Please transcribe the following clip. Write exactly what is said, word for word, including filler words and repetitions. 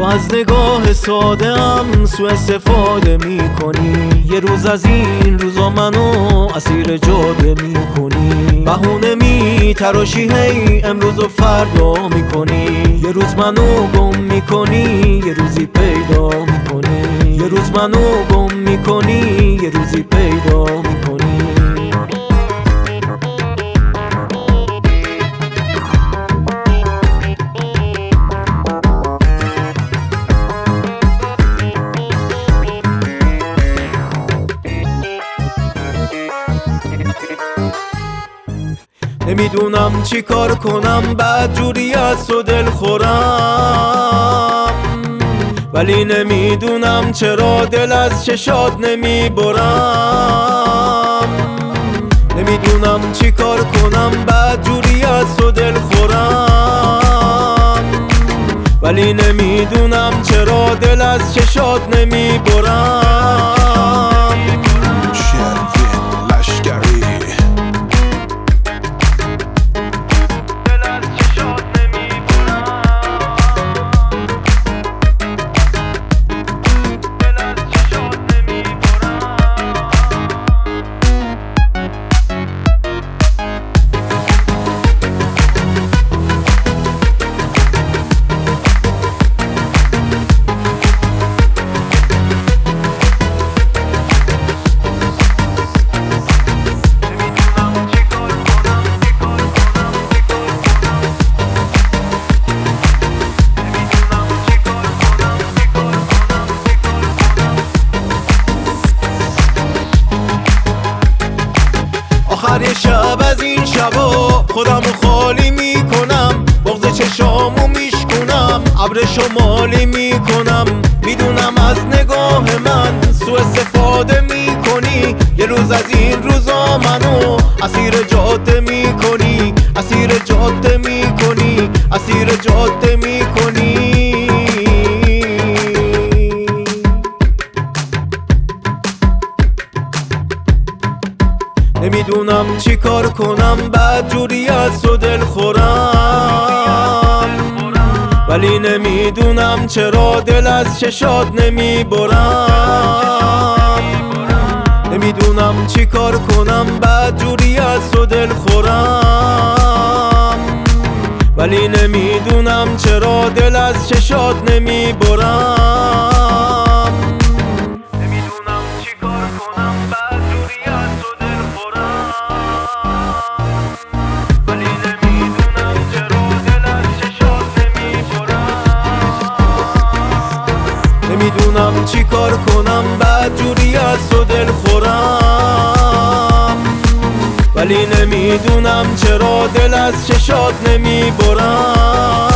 از نگاه ساده ام سوء استفاده میکنی. یه روز از این روزا منو اسیر جاده میکنی. بهونه میتراشی هی امروز و فردا میکنی. یه روز منو گم میکنی یه روزی پیدا میکنی. یه روز منو گم میکنی یه روزی پیدا میکنی. نمیدونم چی کار کنم بعد جوری از تو دل خورم، ولی نمیدونم چرا دل از چشات نمیبرم. نمیدونم چی کار کنم بعد جوری از تو دل خورم، ولی نمیدونم چرا دل از چشات نمیبرم. شروین لشکری آخر یه شب از این شبا خودمو خالی میکنم، بغض چشامو میشکنم، ابر شمالی میکنم. میدونم از نگاه من سوء استفاده میکنی. یه روز از این روزا منو اسیر جاده میکنی. اسیر جاده میکنی اسیر جاده میکنی. نمیدونم چی کار کنم بعد جوری از تو دل خورم، ولی نمیدونم چرا دل از چشات نمیبرم. نمیدونم چی کار کنم بعد جوری از تو دل خورم، ولی نمیدونم چرا دل از چشات نمیبرم. نمیدونم چی کار کنم بعد جوری از تو دل خورم، ولی نمیدونم چرا دل از چشات نمیبرم. نمیدونم چی کار کنم بعد جوری از تو دل خورم، ولی نمیدونم چرا دل از چشات نمیبرم.